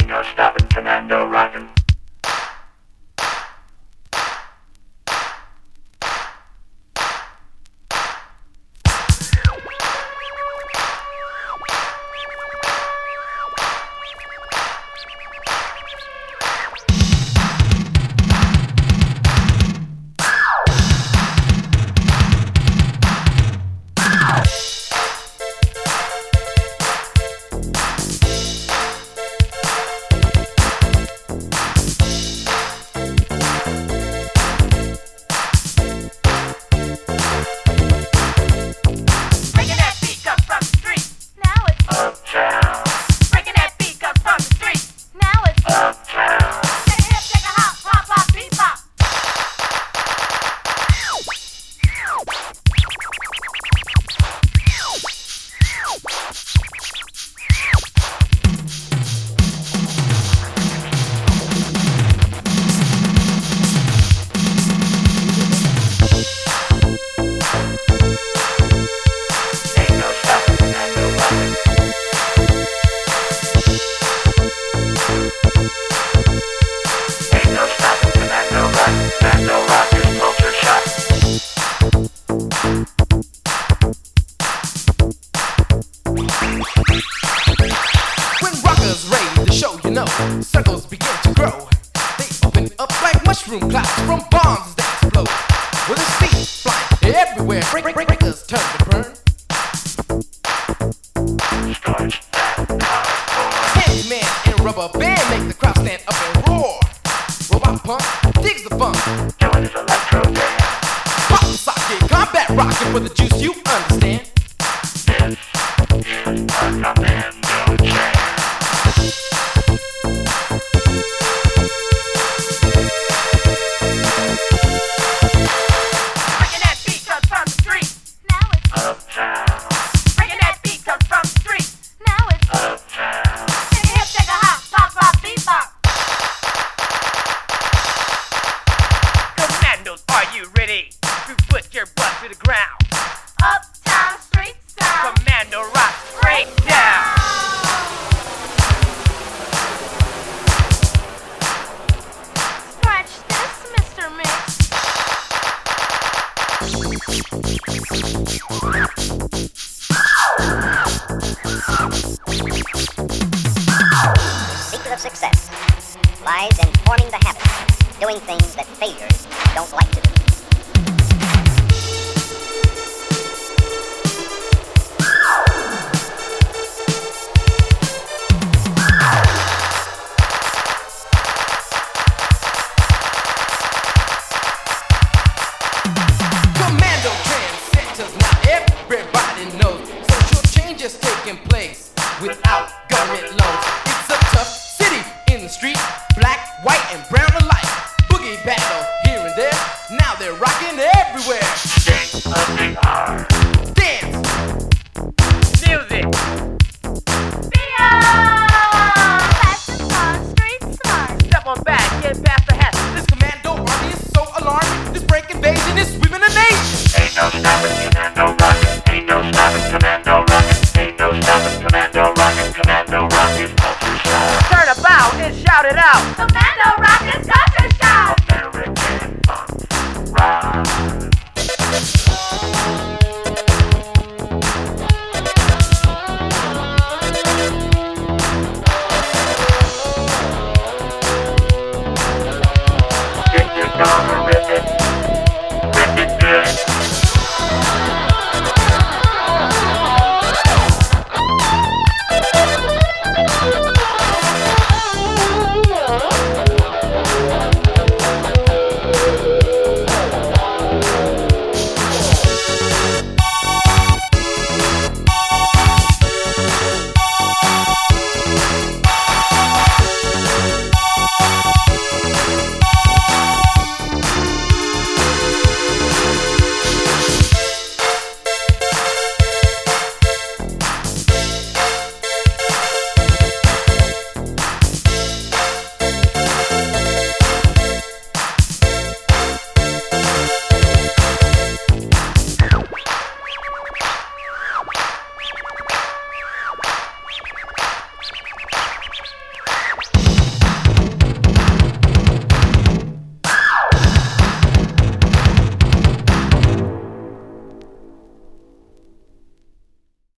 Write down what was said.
Ain't no stopping Commando rockin'. Circles begin to grow. They open up like mushroom clouds from bombs that explode. With a speed flying everywhere, breakers turn to burn. Handyman and rubber band make the crowd stand up and roar. Robot punk digs the funk, doing his electro dance. Pop the socket, combat rockin' for the juice you understand. This is a Commando jam. Are you ready to put your butt to the ground? Uptown street sound. Commando rock breakdown. Scratch this, Mr. Mix. The secret of success lies in forming the habit, doing things that failures don't like to do. Commando trend centers, now everybody knows. Social change is taking place without government loans. It's a tough city in the street, black, white, and brown alike. Boogie battle here and there, now they're rocking everywhere. Shake of the R. Dance, Music. Fashion smart, street smart. Step on back, get past the hat. this commando army is so alarming. This break invasion is sweeping the nation. Ain't no stopping Commando rockin'. Ain't no stopping Commando rockin'. Ain't no stopping Commando rockin'. Commando rock is culture shock. Turn about and shout it out. Commando rock